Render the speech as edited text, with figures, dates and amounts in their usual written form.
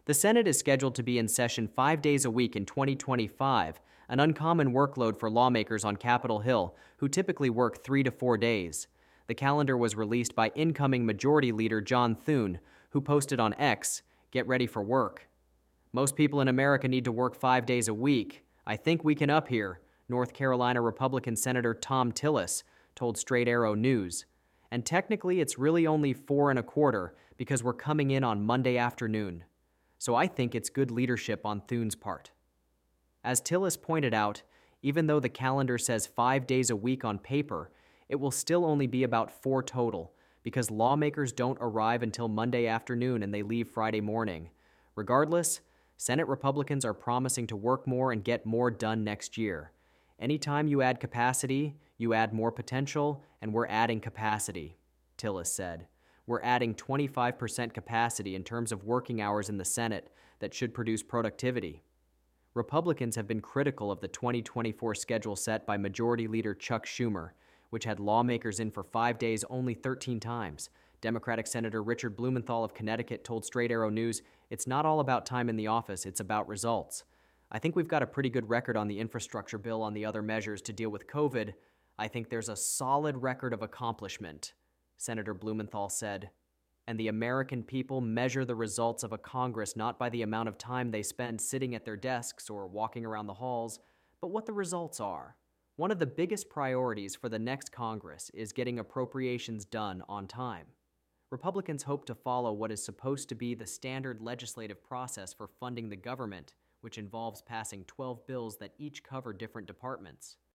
The Senate is scheduled to be in session 5 days a week in 2025, an uncommon workload for lawmakers on Capitol Hill, who typically work 3 to 4 days. The calendar was released by incoming Majority Leader John Thune, who posted on X, "Get ready for work." Most people in America need to work 5 days a week. I think we can up here, North Carolina Republican Senator Thom Tillis told Straight Arrow News. And technically, it's really only 4 1/4 because we're coming in on Monday afternoon. So I think it's good leadership on Thune's part. As Tillis pointed out, even though the calendar says 5 days a week on paper, it will still only be about 4 total because lawmakers don't arrive until Monday afternoon and they leave Friday morning. Regardless, Senate Republicans are promising to work more and get more done next year. Anytime you add capacity, you add more potential, and we're adding capacity, Tillis said. We're adding 25% capacity in terms of working hours in the Senate that should produce productivity. Republicans have been critical of the 2024 schedule set by Majority Leader Chuck Schumer, which had lawmakers in for 5 days only 13 times. Democratic Senator Richard Blumenthal of Connecticut told Straight Arrow News, "It's not all about time in the office, it's about results. I think we've got a pretty good record on the infrastructure bill on the other measures to deal with COVID. I think there's a solid record of accomplishment," Senator Blumenthal said. And the American people measure the results of a Congress not by the amount of time they spend sitting at their desks or walking around the halls, but what the results are. One of the biggest priorities for the next Congress is getting appropriations done on time. Republicans hope to follow what is supposed to be the standard legislative process for funding the government, which involves passing 12 bills that each cover different departments.